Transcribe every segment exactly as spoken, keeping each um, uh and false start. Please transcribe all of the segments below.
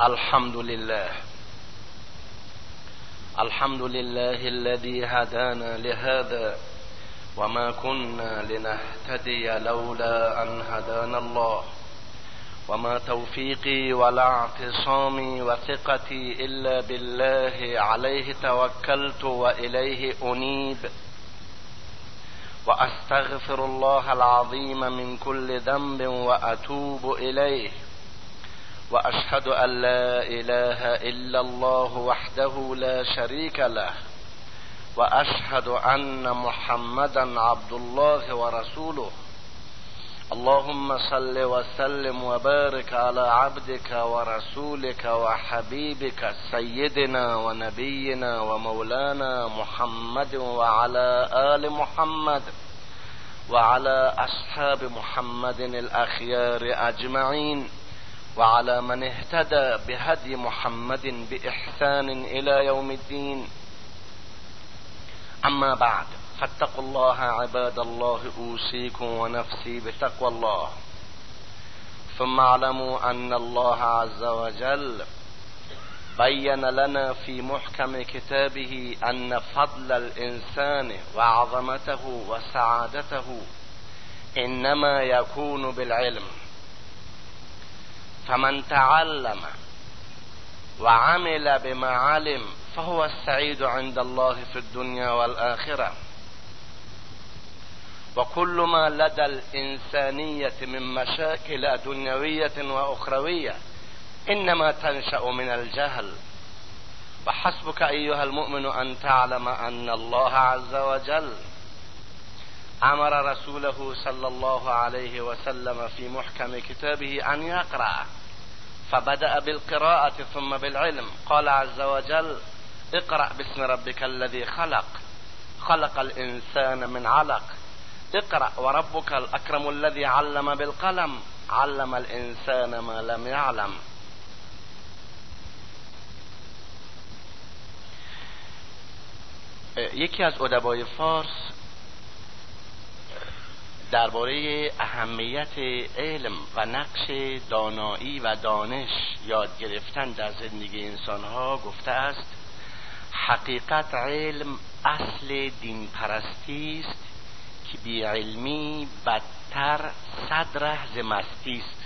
الحمد لله الحمد لله الذي هدانا لهذا وما كنا لنهتدي لولا أن هدانا الله وما توفيقي ولا اعتصامي وثقتي إلا بالله عليه توكلت وإليه أنيب وأستغفر الله العظيم من كل ذنب وأتوب إليه وأشهد أن لا إله إلا الله وحده لا شريك له وأشهد أن محمدا عبد الله ورسوله. اللهم صل وسلم وبارك على عبدك ورسولك وحبيبك سيدنا ونبينا ومولانا محمد وعلى آل محمد وعلى أصحاب محمد الأخيار أجمعين وعلى من اهتدى بهدي محمد بإحسان إلى يوم الدين. أما بعد، فاتقوا الله عباد الله، أوصيكم ونفسي بتقوى الله. ثم اعلموا أن الله عز وجل بين لنا في محكم كتابه أن فضل الإنسان وعظمته وسعادته إنما يكون بالعلم، فمن تعلم وعمل بما علم فهو السعيد عند الله في الدنيا والآخرة. وكل ما لدى الإنسانية من مشاكل دنيوية وأخروية إنما تنشأ من الجهل. وحسبك أيها المؤمن أن تعلم أن الله عز وجل أمر رسوله صلى الله عليه وسلم في محكم كتابه أن يقرأ، فبدأ بالقراءة ثم بالعلم. قال عز وجل: اقرأ باسم ربك الذي خلق خلق الإنسان من علق اقرأ وربك الأكرم الذي علم بالقلم علم الإنسان ما لم يعلم. یکی از ادبای فارس درباره اهمیت علم و نقش دانایی و دانش یاد گرفتن در زندگی انسانها گفته است: حقیقت علم اصل دین پرستی است که بی علمی بدتر صد ره ز مستی است.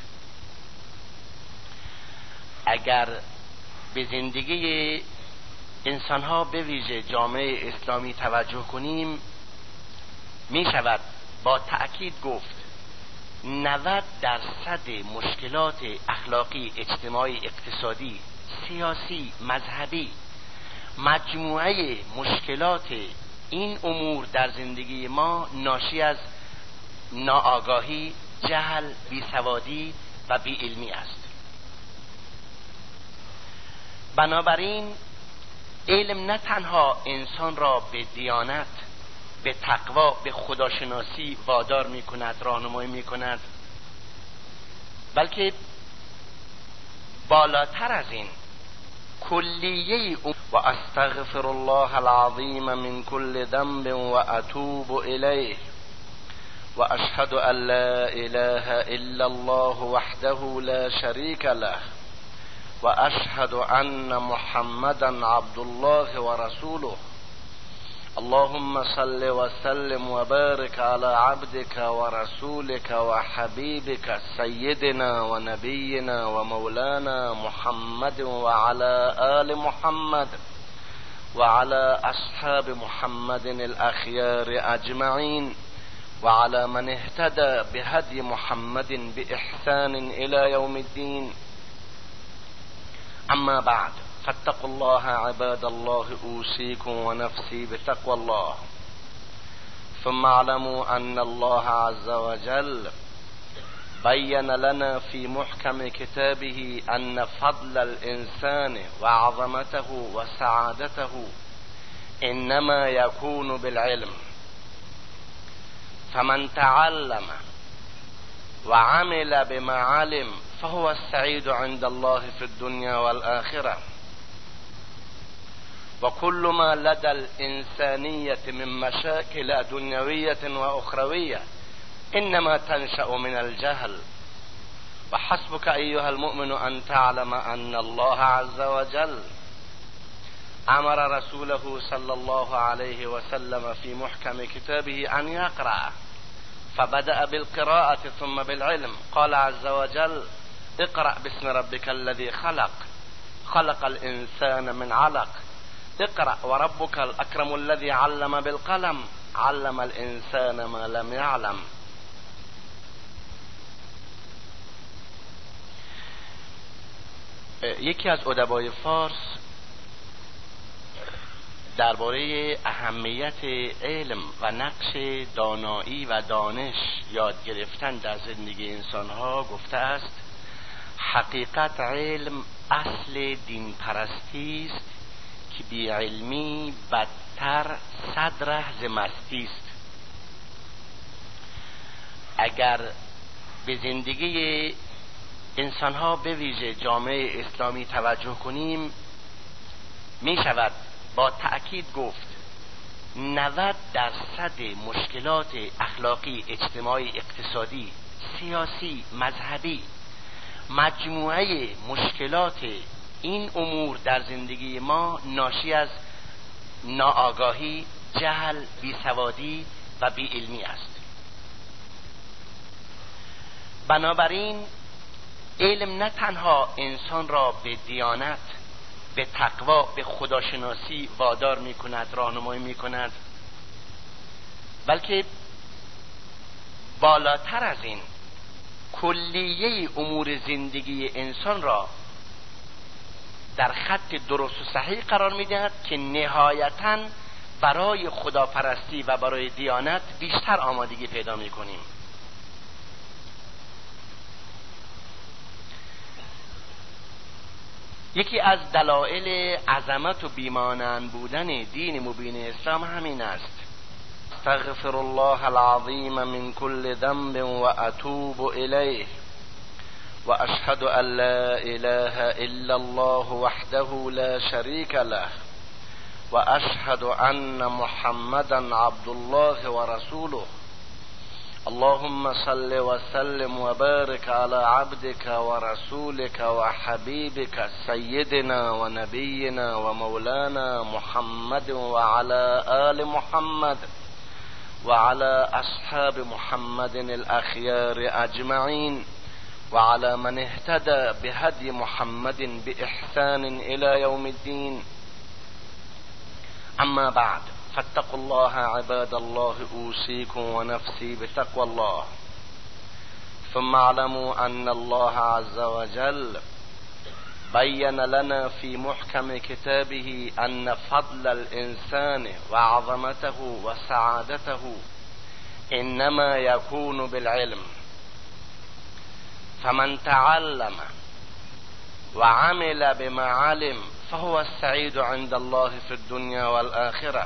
اگر به زندگی انسانها به ویژه جامعه اسلامی توجه کنیم، می شود با تأکید گفت نود درصد مشکلات اخلاقی، اجتماعی، اقتصادی، سیاسی، مذهبی، مجموعه مشکلات این امور در زندگی ما ناشی از ناآگاهی، جهل، بیسوادی و بیعلمی است. بنابراین علم نه تنها انسان را به دیانت، به تقوا، به خداشناسی وادار می کند، راهنمایی می کند، بلکه بالاتر از این کلیه و استغفر الله العظیم من کل ذنب و اتوب الیه و اشهد ان لا اله الا الله وحده لا شریک له و اشهد ان محمدا عبد الله و رسوله. اللهم صل وسلم وبارك على عبدك ورسولك وحبيبك سيدنا ونبينا ومولانا محمد وعلى آل محمد وعلى أصحاب محمد الأخيار أجمعين وعلى من اهتدى بهدي محمد بإحسان إلى يوم الدين. أما بعد، فاتقوا الله عباد الله، أوصيكم ونفسي بتقوى الله. ثم اعلموا أن الله عز وجل بين لنا في محكم كتابه أن فضل الإنسان وعظمته وسعادته إنما يكون بالعلم، فمن تعلم وعمل بما علم فهو السعيد عند الله في الدنيا والآخرة. وكل ما لدى الإنسانية من مشاكل دنيوية وأخروية إنما تنشأ من الجهل. و حسبك ایها المؤمن ان تعلم ان الله عز وجل امر رسوله صلی الله علیه و سلم فی محکم کتابه ان یقرأ فبدأ بالقراءة ثم بالعلم. قال عز وجل اقرأ باسم ربك الذي خلق خلق الانسان من علق اقرأ وربك الاکرم الذي علم بالقلم علم الانسان ما لم يعلم. یکی از ادبای فارس درباره اهمیت علم و نقش دانایی و دانش یاد گرفتن در زندگی انسانها گفته است حقیقت علم اصل دین پرستی است که بی علمی بدتر صد ره ز مستی است. اگر به زندگی انسانها به ویژه جامعه اسلامی توجه کنیم می شود با تأکید گفت نود درصد مشکلات اخلاقی، اجتماعی، اقتصادی، سیاسی، مذهبی، مجموعه مشکلات این امور در زندگی ما ناشی از ناآگاهی، جهل، بیسوادی و بیعلمی است. بنابراین علم نه تنها انسان را به دیانت، به تقوا، به خداشناسی وادار می کند، راهنمایی می کند، بلکه بالاتر از این کلیه امور زندگی انسان را در خط درست و صحیح قرار می دهد که نهایتاً برای خداپرستی و برای دیانت بیشتر آمادگی پیدا می کنیم. یکی از دلایل عظمت و بیمانند بودن دین مبین اسلام همین است. استغفر الله العظیم من كل ذنب و اتوب الیه و اشهد ان لا اله الا الله وحده لا شریک له و اشهد ان محمدا عبد الله و رسوله. اللهم صل وسلم وبارك على عبدك ورسولك وحبيبك سيدنا ونبينا ومولانا محمد وعلى آل محمد وعلى أصحاب محمد الأخيار أجمعين وعلى من اهتدى بهدي محمد بإحسان إلى يوم الدين. أما بعد فاتقوا الله عباد الله اوصيكم ونفسي بتقوى الله. ثم اعلموا ان الله عز وجل بين لنا في محكم كتابه ان فضل الانسان وعظمته وسعادته انما يكون بالعلم، فمن تعلم وعمل بما علم فهو السعيد عند الله في الدنيا والآخرة.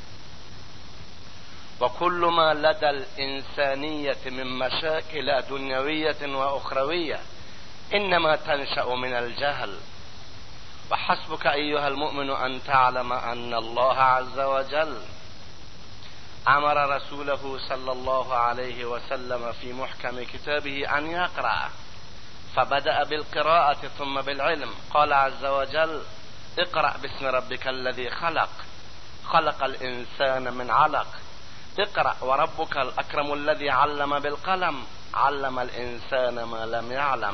وكل ما لدى الإنسانية من مشاكل دنيوية وأخروية إنما تنشأ من الجهل. وحسبك أيها المؤمن أن تعلم أن الله عز وجل أمر رسوله صلى الله عليه وسلم في محكم كتابه أن يقرأ فبدأ بالقراءة ثم بالعلم. قال عز وجل اقرأ باسم ربك الذي خلق خلق الإنسان من علق اقرأ وربك الأكرم الذي علم بالقلم علم الإنسان ما لم يعلم.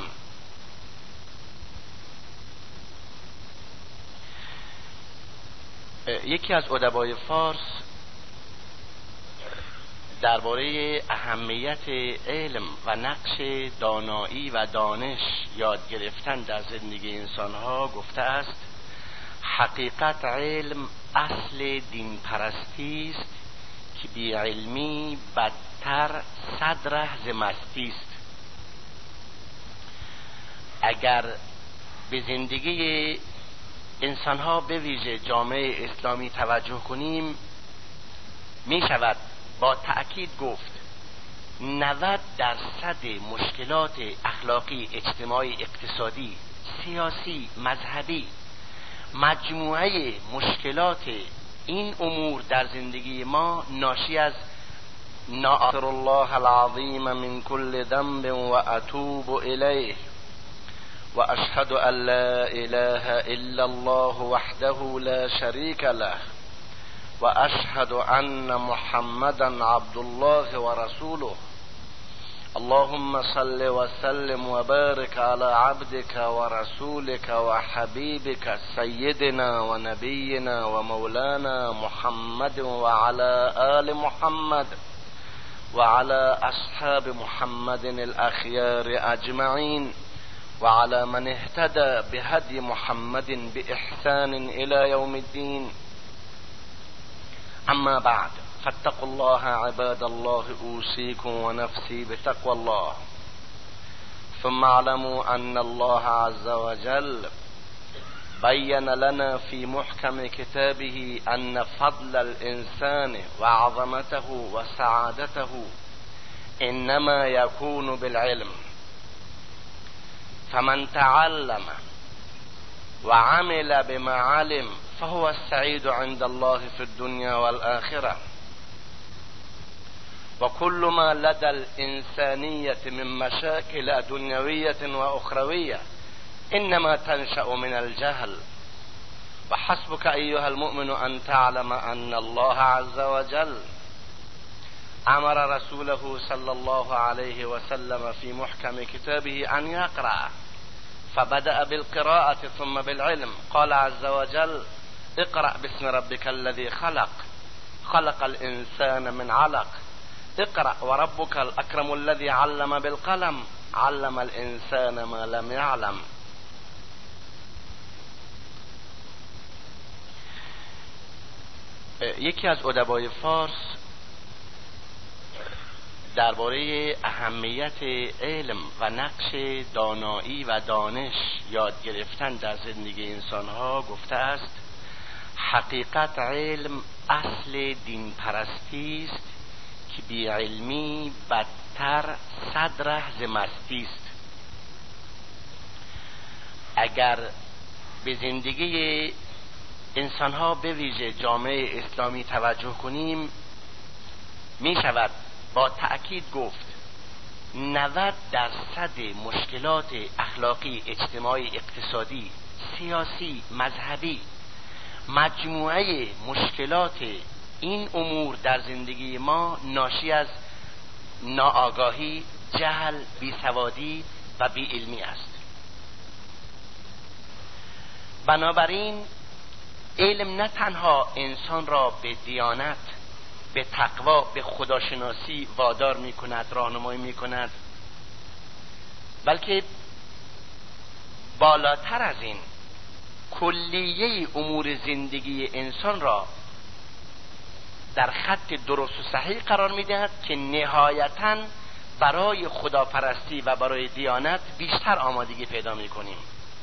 یکی از ادبای فارس درباره اهمیت علم و نقش دانایی و دانش یاد گرفتن در زندگی انسانها گفته است حقیقت علم اصل دین پرستی است که بی علمی بدتر صد ره ز مستی است. اگر به زندگی انسانها به ویژه جامعه اسلامی توجه کنیم می شود با تأکید گفت نود درصد مشکلات اخلاقی، اجتماعی، اقتصادی، سیاسی، مذهبی، مجموعه مشکلات این امور در زندگی ما ناشی از نأستغفر الله العظيم من كل ذنب وأتوب إليه، وأشهد أن لا إله إلا الله وحده لا شريك له، وأشهد أن محمدا عبد الله ورسوله. اللهم صل وسلم وبارك على عبدك ورسولك وحبيبك سيدنا ونبينا ومولانا محمد وعلى آل محمد وعلى أصحاب محمد الأخيار أجمعين، وعلى من اهتدى بهدي محمد بإحسان إلى يوم الدين. أما بعد، فاتقوا الله عباد الله، أوصيكم ونفسي بتقوى الله. ثم اعلموا أن الله عز وجل بين لنا في محكم كتابه أن فضل الإنسان وعظمته وسعادته إنما يكون بالعلم، فمن تعلم وعمل بما علم فهو السعيد عند الله في الدنيا والآخرة. وكل ما لدى الإنسانية من مشاكل دنيوية وأخروية إنما تنشأ من الجهل. وحسبك أيها المؤمن أن تعلم أن الله عز وجل أمر رسوله صلى الله عليه وسلم في محكم كتابه أن يقرأ، فبدأ بالقراءة ثم بالعلم. قال عز وجل: اقرأ باسم ربك الذي خلق، خلق الإنسان من علق، اقرأ وربك الأكرم الذي علم بالقلم، علم الإنسان ما لم يعلم. یکی از ادبای فارس درباره اهمیت علم و نقش دانایی و دانش یاد گرفتن در زندگی انسانها گفته است: حقیقت علم اصل دین پرستی است که بی علمی بدتر صد ره ز مستی است. اگر به زندگی انسانها به ویژه جامعه اسلامی توجه کنیم، می شود با تأکید گفت نود درصد مشکلات اخلاقی، اجتماعی، اقتصادی، سیاسی، مذهبی، مجموعه مشکلات این امور در زندگی ما ناشی از ناآگاهی، جهل، بیسوادی و بیعلمی است. بنابراین علم نه تنها انسان را به دیانت، به تقوا، به خداشناسی وادار می کند، راهنمایی می کند، بلکه بالاتر از این کلیه امور زندگی انسان را در خط درست و صحیح قرار می دهد که نهایتاً برای خداپرستی و برای دیانت بیشتر آمادگی پیدا می کنیم.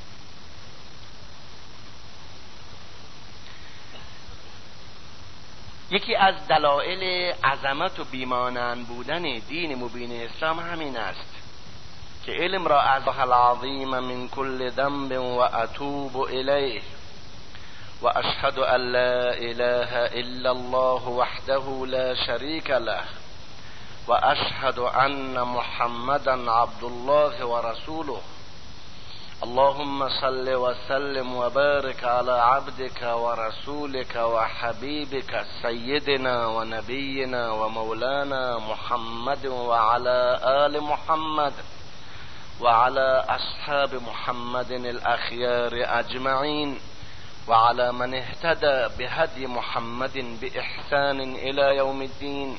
یکی از دلایل عظمت و بیمانند بودن دین مبین اسلام همین است که علم را از الله العظیم من کل ذنب و اتوب الیه و اشهد ان لا اله الا الله وحده لا شریک له و اشهد ان محمدا عبد الله و رسوله. اللهم صل وسلم وبارك على عبدك ورسولك وحبيبك سيدنا ونبينا ومولانا محمد وعلى آل محمد وعلى أصحاب محمد الأخيار أجمعين، وعلى من اهتدى بهدي محمد بإحسان إلى يوم الدين.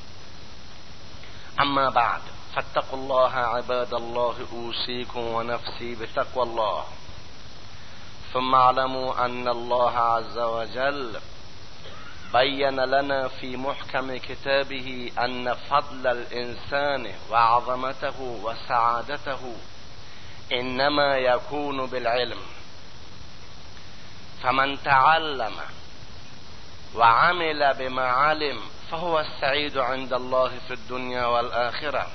أما بعد، فاتقوا الله عباد الله، أوصيكم ونفسي بتقوى الله. ثم اعلموا أن الله عز وجل بين لنا في محكم كتابه أن فضل الإنسان وعظمته وسعادته إنما يكون بالعلم، فمن تعلم وعمل بما علم فهو السعيد عند الله في الدنيا والآخرة.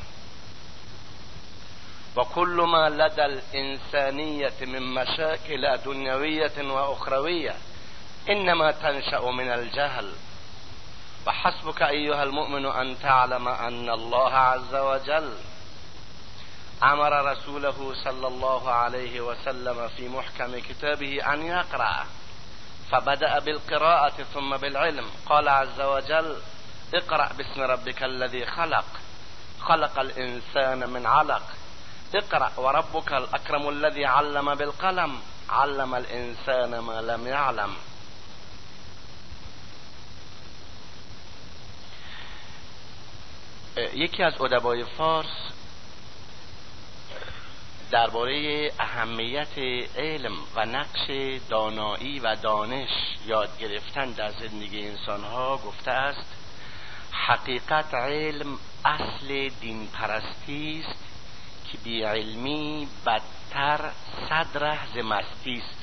وكل ما لدى الإنسانية من مشاكل دنيوية وأخروية إنما تنشأ من الجهل. و حسبك ایها المؤمن ان تعلم ان الله عز وجل امر رسوله صلى الله عليه وسلم في محكم كتابه ان يقرأ فبدأ بالقراءة ثم بالعلم. قال عز وجل اقرأ باسم ربك الذي خلق خلق الانسان من علق اقرأ وربك الاكرم الذي علم بالقلم علم الانسان ما لم يعلم. یکی از ادبای فارس درباره اهمیت علم و نقش دانایی و دانش یاد گرفتن در زندگی انسانها گفته است حقیقت علم اصل دین پرستی است که بی علمی بدتر صد ره ز مستی است.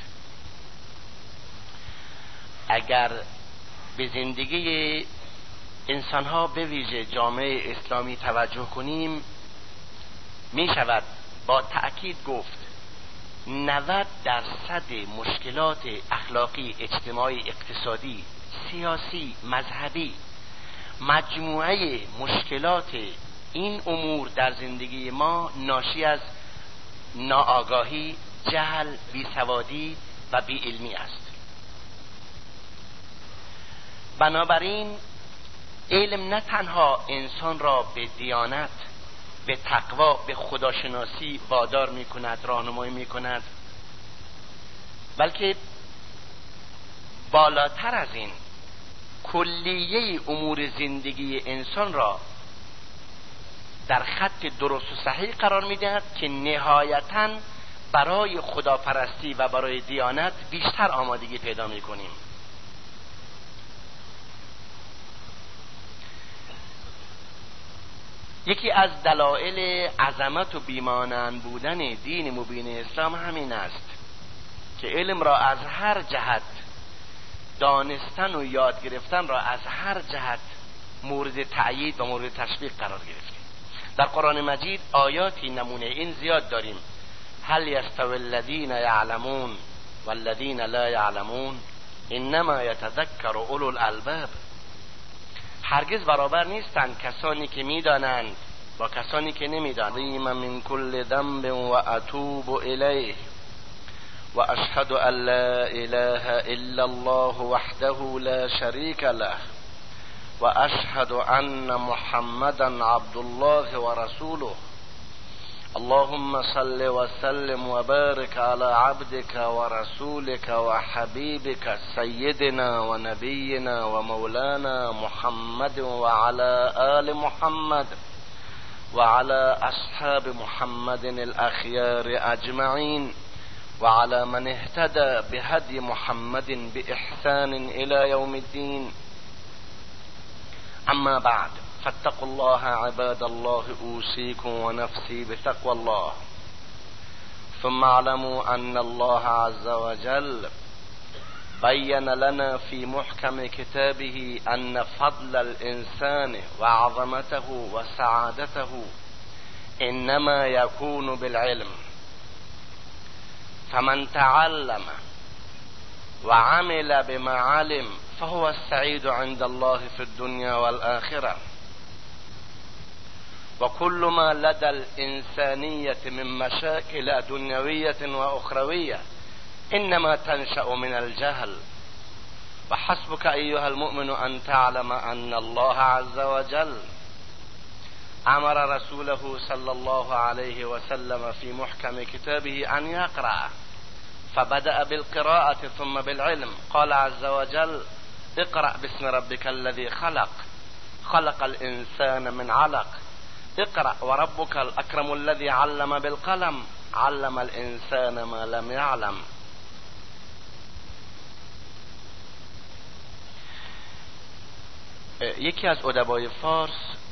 اگر به زندگی انسانها به ویژه جامعه اسلامی توجه کنیم می شود با تأکید گفت نود درصد مشکلات اخلاقی، اجتماعی، اقتصادی، سیاسی، مذهبی، مجموعه مشکلات این امور در زندگی ما ناشی از ناآگاهی، جهل، بیسوادی و بیعلمی است. بنابراین علم نه تنها انسان را به دیانت، به تقوا، به خداشناسی وادار می کند، راهنمایی می کند، بلکه بالاتر از این کلیه امور زندگی انسان را در خط درست و صحیح قرار می دهد که نهایتاً برای خداپرستی و برای دیانت بیشتر آمادگی پیدا می کنیم. یکی از دلایل عظمت و بیمانند بودن دین مبین اسلام همین است که علم را از هر جهت دانستن و یاد گرفتن را از هر جهت مورد تأیید و مورد تشویق قرار گرفتیم. در قرآن مجید آیاتی نمونه این زیاد داریم. هل یستوی الذین یعلمون والذین لا یعلمون انما یتذکر اولو الالباب. هرگز برابر نیستند کسانی که میدانند با کسانی که نمیدانند. من کل ذنب و اتوب الیه و اشهد ان لا اله الا الله وحده لا شریک له و اشهد ان محمدا عبد الله و رسوله اللهم صل وسلم وبارك على عبدك ورسولك وحبيبك سيدنا ونبينا ومولانا محمد وعلى آل محمد وعلى أصحاب محمد الأخيار أجمعين وعلى من اهتدى بهدي محمد بإحسان إلى يوم الدين. أما بعد فاتقوا الله عباد الله اوصيكم ونفسي بتقوى الله ثم اعلموا ان الله عز وجل بين لنا في محكم كتابه ان فضل الانسان وعظمته وسعادته انما يكون بالعلم فمن تعلم وعمل بما علم فهو السعيد عند الله في الدنيا والآخرة. وكل ما لدى الإنسانية من مشاكل دنيوية وأخروية إنما تنشأ من الجهل. وحسبك أيها المؤمن أن تعلم أن الله عز وجل أمر رسوله صلى الله عليه وسلم في محكم كتابه أن يقرأ فبدأ بالقراءة ثم بالعلم. قال عز وجل اقرأ باسم ربك الذي خلق خلق الإنسان من علق اقرأ وربك الأكرم الذي علم بالقلم علم الإنسان ما لم يعلم. یکی از ادبای فارس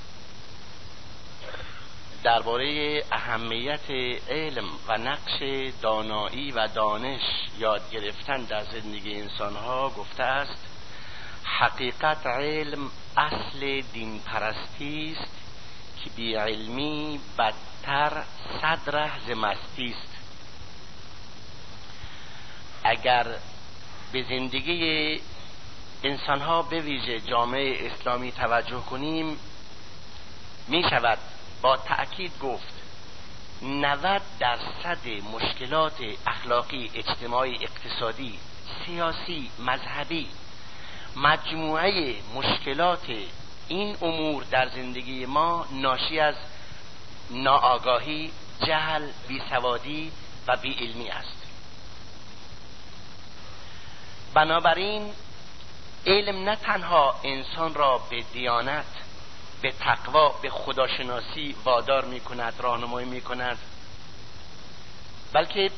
درباره اهمیت علم و نقش دانایی و دانش یاد گرفتن در زندگی انسانها گفته است حقیقت علم اصل دین پرستی است که بی علمی بدتر صد ره ز مستی است. اگر به زندگی انسان ها به ویژه جامعه اسلامی توجه کنیم، می شود با تأکید گفت نود درصد مشکلات اخلاقی، اجتماعی، اقتصادی، سیاسی، مذهبی، مجموعه مشکلات این امور در زندگی ما ناشی از ناآگاهی، جهل، بیسوادی و بیعلمی است. بنابراین علم نه تنها انسان را به دیانت، به تقوا، به خداشناسی وادار می کند، راهنمایی می کند، بلکه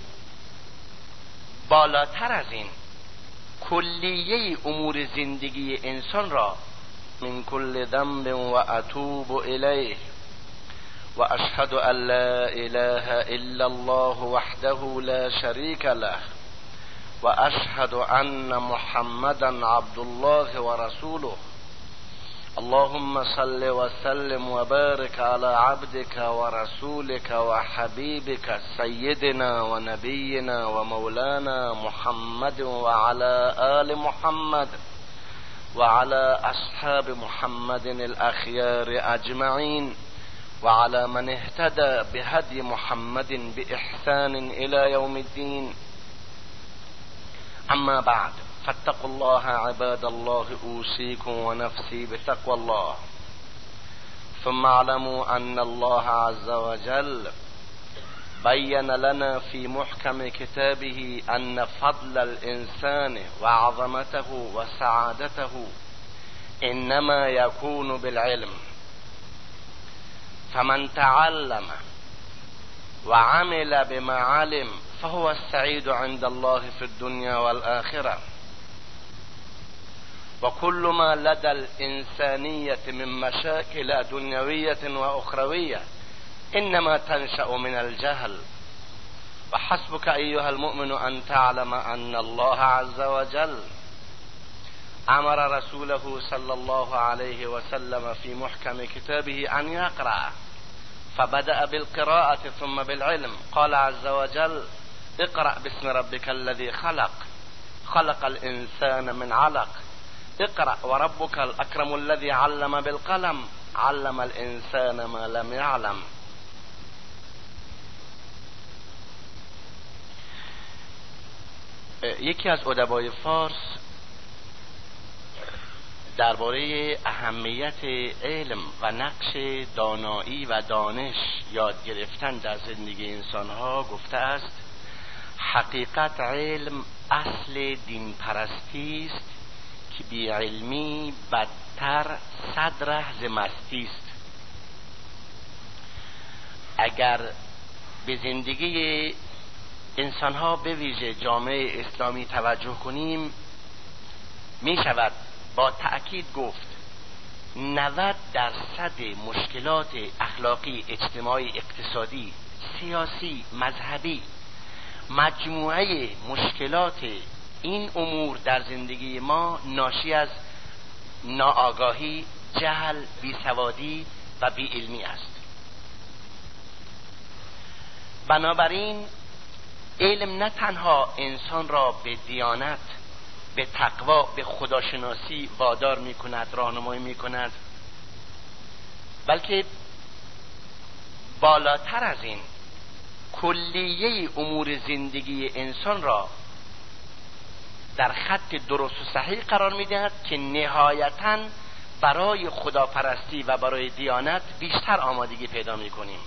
بالاتر از این کلیه امور زندگی انسان را من کل ذنب و اتوب الیه و اشهد ان لا اله الا الله وحده لا شریک له و اشهد ان محمدا عبد الله و رسوله اللهم صل وسلم وبارك على عبدك ورسولك وحبيبك سيدنا ونبينا ومولانا محمد وعلى آل محمد وعلى أصحاب محمد الأخيار أجمعين وعلى من اهتدى بهدي محمد بإحسان إلى يوم الدين. أما بعد، فاتقوا الله عباد الله، اوصيكم ونفسي بتقوى الله. ثم اعلموا ان الله عز وجل بين لنا في محكم كتابه ان فضل الانسان وعظمته وسعادته انما يكون بالعلم، فمن تعلم وعمل بما علم فهو السعيد عند الله في الدنيا والآخرة. وكل ما لدى الإنسانية من مشاكل دنيوية وأخروية إنما تنشأ من الجهل. وحسبك أيها المؤمن أن تعلم أن الله عز وجل أمر رسوله صلى الله عليه وسلم في محكم كتابه أن يقرأ، فبدأ بالقراءة ثم بالعلم. قال عز وجل: اقرأ باسم ربك الذي خلق خلق الإنسان من علق اقرأ وربك الأكرم الذي علم بالقلم علم الإنسان ما لم يعلم. یکی از ادبای فارس درباره اهمیت علم و نقش دانایی و دانش یاد گرفتن در زندگی انسانها گفته است: حقیقت علم اصل دین پرستی است که بی علمی بدتر صد ره ز مستی است. اگر به زندگی انسانها به ویژه جامعه اسلامی توجه کنیم، می شود با تأکید گفت نود درصد مشکلات اخلاقی، اجتماعی، اقتصادی، سیاسی، مذهبی، مجموعه مشکلات این امور در زندگی ما ناشی از ناآگاهی، جهل، بیسوادی و بیعلمی است. بنابراین علم نه تنها انسان را به دیانت، به تقوا، به خداشناسی وادار می کند، راهنمایی می کند، بلکه بالاتر از این کلیه امور زندگی انسان را در خط درست و صحیح قرار می دهد که نهایتاً برای خداپرستی و برای دیانت بیشتر آمادگی پیدا می کنیم.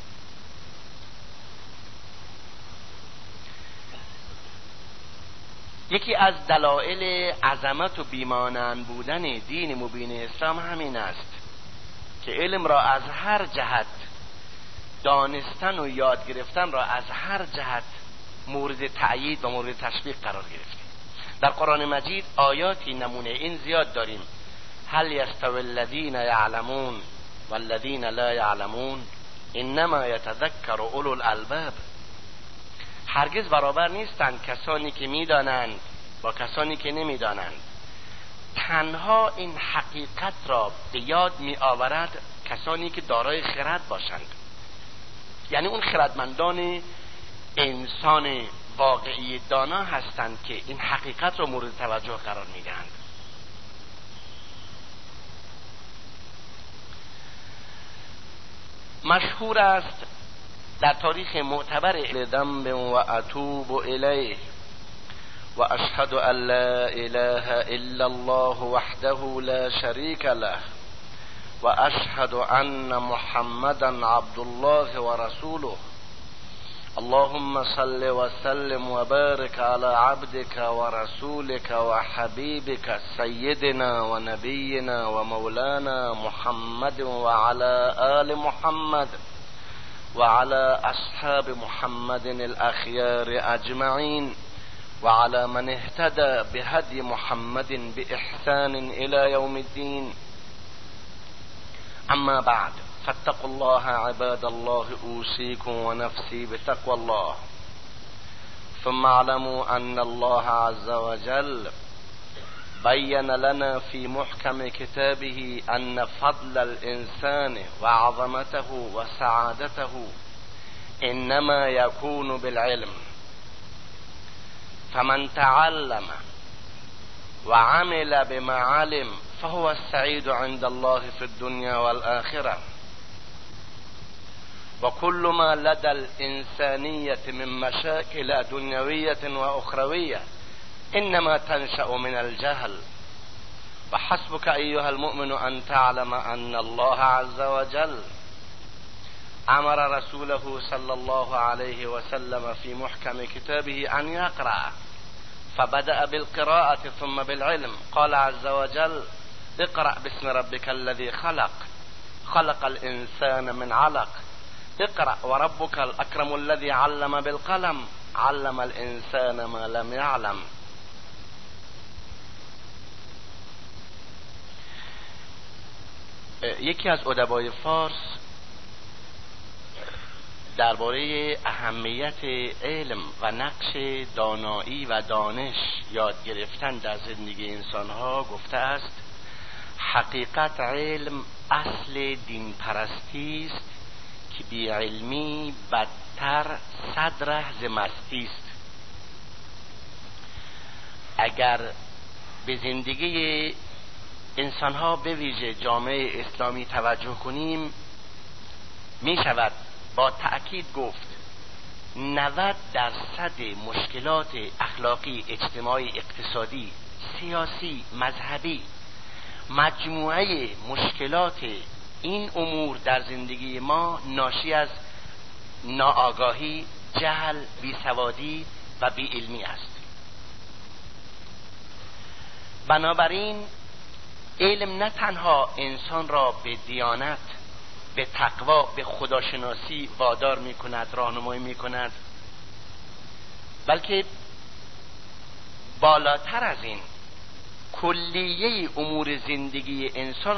یکی از دلایل عظمت و بیمانند بودن دین مبین اسلام همین است که علم را از هر جهت دانستن و یاد گرفتن را از هر جهت مورد تأیید و مورد تشویق قرار گرفته. در قرآن مجید آیاتی نمونه این زیاد داریم: هل یستوی الذین یعلمون والذین لا یعلمون انما یتذکر اولو الالباب. هرگز برابر نیستند کسانی که میدانند با کسانی که نمیدانند. تنها این حقیقت را به یاد می آورد کسانی که دارای خرد باشند، یعنی اون خردمندان انسان واقعی دانا هستند که این حقیقت را مورد توجه قرار می دهند. مشهور است در تاریخ معتبر لذنب و اتوب الیه و اشهد ان لا اله الا الله وحده لا شریک له و اشهد ان محمدا عبد الله و رسوله اللهم صل وسلم وبارك على عبدك ورسولك وحبيبك سيدنا ونبينا ومولانا محمد وعلى آل محمد وعلى أصحاب محمد الأخيار أجمعين وعلى من اهتدى بهدي محمد بإحسان إلى يوم الدين. أما بعد، فاتقوا الله عباد الله، أوصيكم ونفسي بتقوى الله. ثم اعلموا أن الله عز وجل بين لنا في محكم كتابه أن فضل الإنسان وعظمته وسعادته إنما يكون بالعلم، فمن تعلم وعمل بما علم فهو السعيد عند الله في الدنيا والآخرة. وكل ما لدى الإنسانية من مشاكل دنيوية وأخروية إنما تنشأ من الجهل. وحسبك أيها المؤمن أن تعلم أن الله عز وجل أمر رسوله صلى الله عليه وسلم في محكم كتابه أن يقرأ، فبدأ بالقراءة ثم بالعلم. قال عز وجل: اقرأ باسم ربك الذي خلق خلق الإنسان من علق اقرأ وربك الأكرم الذي علم بالقلم علم الإنسان ما لم يعلم. یکی از ادبای فارس درباره اهمیت علم و نقش دانایی و دانش یاد گرفتن در زندگی انسانها گفته است: حقیقت علم اصل دین پرستی است که بی علمی بدتر صد ره ز مستی است. اگر به زندگی انسانها به ویژه جامعه اسلامی توجه کنیم، می شود با تأکید گفت نود درصد مشکلات اخلاقی، اجتماعی، اقتصادی، سیاسی، مذهبی، مجموعه مشکلات این امور در زندگی ما ناشی از ناآگاهی، جهل، بیسوادی و بیعلمی است. بنابراین علم نه تنها انسان را به دیانت، به تقوا، به خداشناسی وادار می کند، راهنمایی می کند، بلکه بالاتر از این کلیه امور زندگی انسان